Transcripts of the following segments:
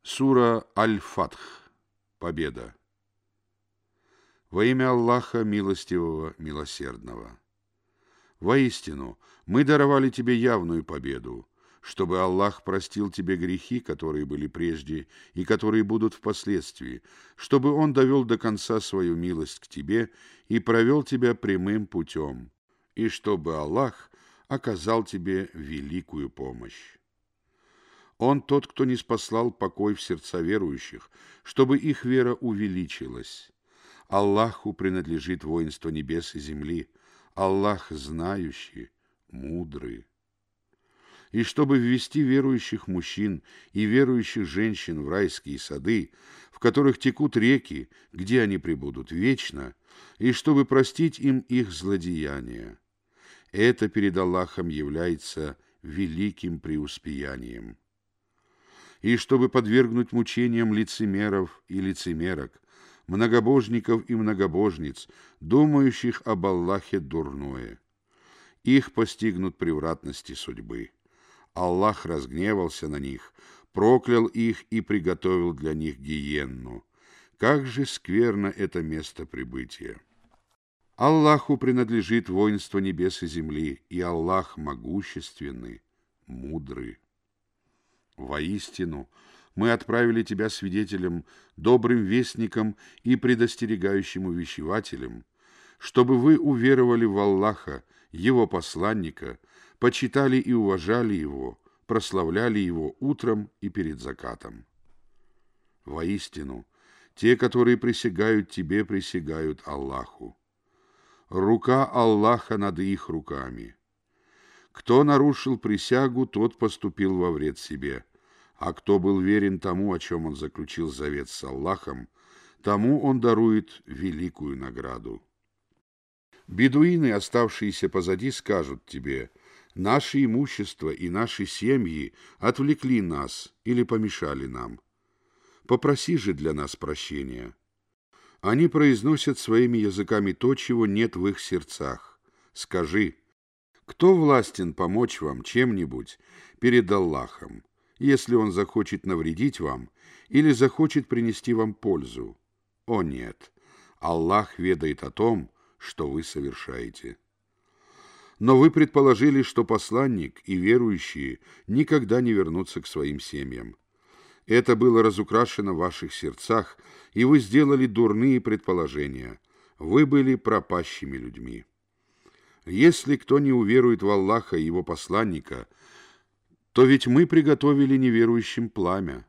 Сура Аль-Фатх. Победа. Во имя Аллаха Милостивого, Милосердного. Воистину, мы даровали тебе явную победу, чтобы Аллах простил тебе грехи, которые были прежде и которые будут впоследствии, чтобы Он довел до конца свою милость к тебе и провел тебя прямым путем, и чтобы Аллах оказал тебе великую помощь. Он тот, кто ниспослал покой в сердца верующих, чтобы их вера увеличилась. Аллаху принадлежит воинство небес и земли. Аллах знающий, мудрый. И чтобы ввести верующих мужчин и верующих женщин в райские сады, в которых текут реки, где они пребудут вечно, и чтобы простить им их злодеяния. Это перед Аллахом является великим преуспеянием. И чтобы подвергнуть мучениям лицемеров и лицемерок, многобожников и многобожниц, думающих об Аллахе дурное. Их постигнут превратности судьбы. Аллах разгневался на них, проклял их и приготовил для них гиенну. Как же скверно это место прибытия! Аллаху принадлежит воинство небес и земли, и Аллах могущественный, мудрый. Воистину, мы отправили тебя свидетелем, добрым вестником и предостерегающим увещевателем, чтобы вы уверовали в Аллаха, Его посланника, почитали и уважали Его, прославляли Его утром и перед закатом. Воистину, те, которые присягают тебе, присягают Аллаху. Рука Аллаха над их руками. Кто нарушил присягу, тот поступил во вред себе, а кто был верен тому, о чем он заключил завет с Аллахом, тому он дарует великую награду. Бедуины, оставшиеся позади, скажут тебе: «Наше имущество и наши семьи отвлекли нас или помешали нам. Попроси же для нас прощения». Они произносят своими языками то, чего нет в их сердцах. Скажи: кто властен помочь вам чем-нибудь перед Аллахом, если Он захочет навредить вам или захочет принести вам пользу? О нет, Аллах ведает о том, что вы совершаете. Но вы предположили, что посланник и верующие никогда не вернутся к своим семьям. Это было разукрашено в ваших сердцах, и вы сделали дурные предположения. Вы были пропащими людьми. Если кто не уверует в Аллаха и Его посланника, то ведь мы приготовили неверующим пламя.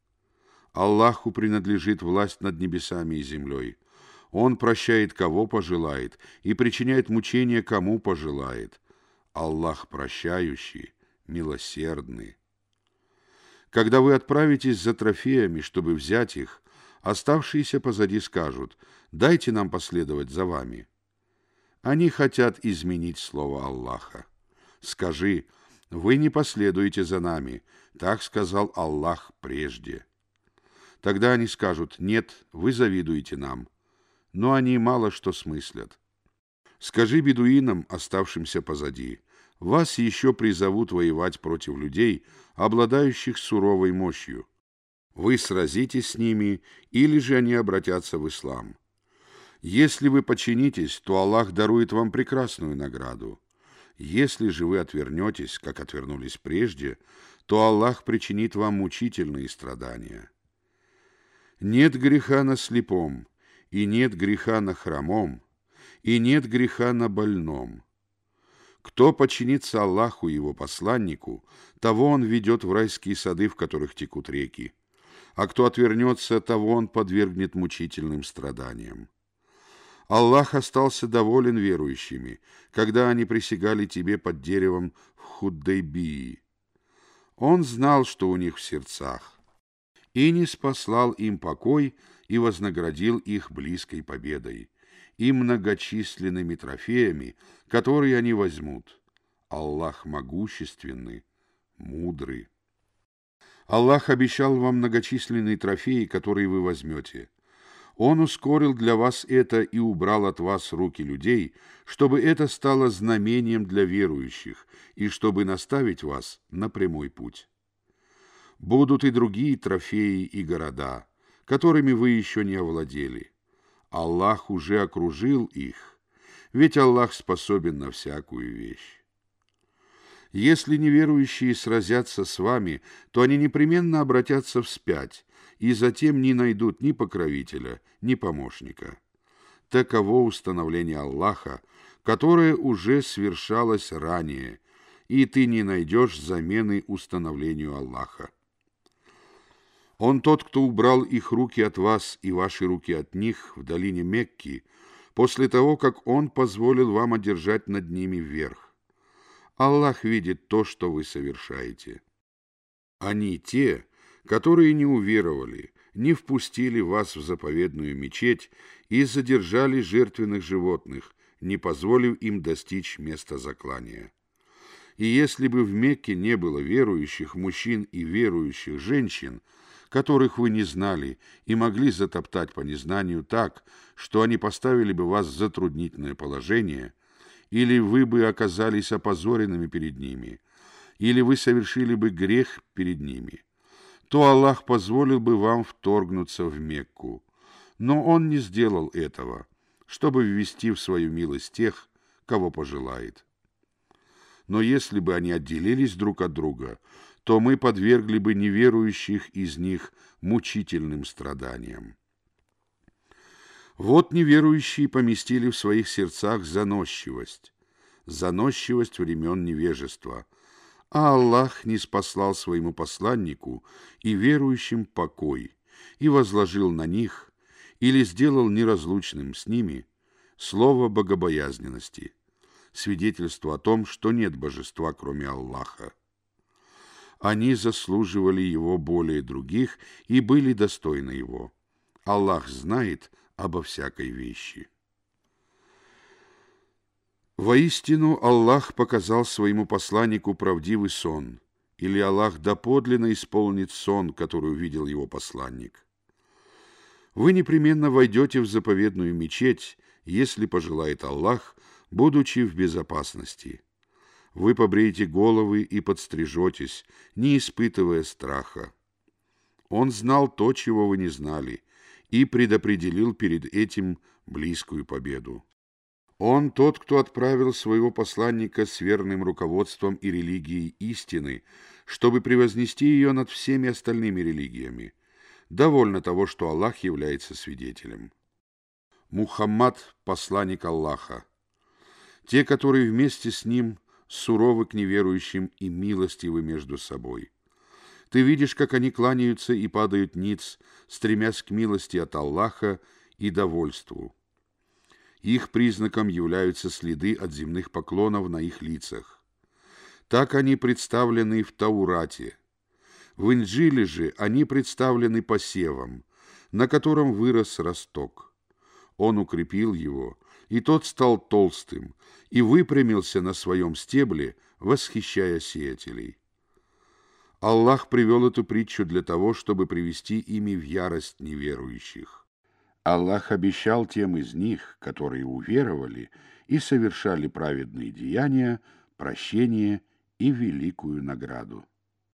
Аллаху принадлежит власть над небесами и землей. Он прощает, кого пожелает, и причиняет мучения, кому пожелает. Аллах прощающий, милосердный. Когда вы отправитесь за трофеями, чтобы взять их, оставшиеся позади скажут: «Дайте нам последовать за вами». Они хотят изменить слово Аллаха. Скажи: вы не последуете за нами, так сказал Аллах прежде. Тогда они скажут: нет, вы завидуете нам. Но они мало что смыслят. Скажи бедуинам, оставшимся позади: вас еще призовут воевать против людей, обладающих суровой мощью. Вы сразитесь с ними, или же они обратятся в ислам. Если вы подчинитесь, то Аллах дарует вам прекрасную награду. Если же вы отвернетесь, как отвернулись прежде, то Аллах причинит вам мучительные страдания. Нет греха на слепом, и нет греха на хромом, и нет греха на больном. Кто подчинится Аллаху и Его посланнику, того Он ведет в райские сады, в которых текут реки, а кто отвернется, того Он подвергнет мучительным страданиям. Аллах остался доволен верующими, когда они присягали тебе под деревом в Худайбии. Он знал, что у них в сердцах, и ниспослал им покой и вознаградил их близкой победой и многочисленными трофеями, которые они возьмут. Аллах могущественный, мудрый. Аллах обещал вам многочисленные трофеи, которые вы возьмете. Он ускорил для вас это и убрал от вас руки людей, чтобы это стало знамением для верующих и чтобы наставить вас на прямой путь. Будут и другие трофеи и города, которыми вы еще не овладели. Аллах уже окружил их, ведь Аллах способен на всякую вещь. Если неверующие сразятся с вами, то они непременно обратятся вспять, и затем не найдут ни покровителя, ни помощника. Таково установление Аллаха, которое уже свершалось ранее, и ты не найдешь замены установлению Аллаха. Он тот, кто убрал их руки от вас и ваши руки от них в долине Мекки, после того, как Он позволил вам одержать над ними верх. Аллах видит то, что вы совершаете. Они те, которые не уверовали, не впустили вас в заповедную мечеть и задержали жертвенных животных, не позволив им достичь места заклания. И если бы в Мекке не было верующих мужчин и верующих женщин, которых вы не знали и могли затоптать по незнанию так, что они поставили бы вас в затруднительное положение, или вы бы оказались опозоренными перед ними, или вы совершили бы грех перед ними, то Аллах позволил бы вам вторгнуться в Мекку. Но Он не сделал этого, чтобы ввести в свою милость тех, кого пожелает. Но если бы они отделились друг от друга, то мы подвергли бы неверующих из них мучительным страданиям. Вот неверующие поместили в своих сердцах заносчивость времен невежества, а Аллах ниспослал своему посланнику и верующим покой и возложил на них или сделал неразлучным с ними слово богобоязненности, свидетельство о том, что нет божества, кроме Аллаха. Они заслуживали его более других и были достойны его. Аллах знает обо всякой вещи. Воистину, Аллах показал своему посланнику правдивый сон, или Аллах доподлинно исполнит сон, который увидел его посланник. Вы непременно войдете в заповедную мечеть, если пожелает Аллах, будучи в безопасности. Вы побреете головы и подстрижетесь, не испытывая страха. Он знал то, чего вы не знали, и предопределил перед этим близкую победу. Он тот, кто отправил своего посланника с верным руководством и религией истины, чтобы превознести ее над всеми остальными религиями. Довольно того, что Аллах является свидетелем. Мухаммад – посланник Аллаха. Те, которые вместе с ним суровы к неверующим и милостивы между собой. Ты видишь, как они кланяются и падают ниц, стремясь к милости от Аллаха и довольству. Их признаком являются следы от земных поклонов на их лицах. Так они представлены в Таурате. В Инджиле же они представлены посевом, на котором вырос росток. Он укрепил его, и тот стал толстым, и выпрямился на своем стебле, восхищая сеятелей. Аллах привел эту притчу для того, чтобы привести ими в ярость неверующих. Аллах обещал тем из них, которые уверовали и совершали праведные деяния, прощение и великую награду.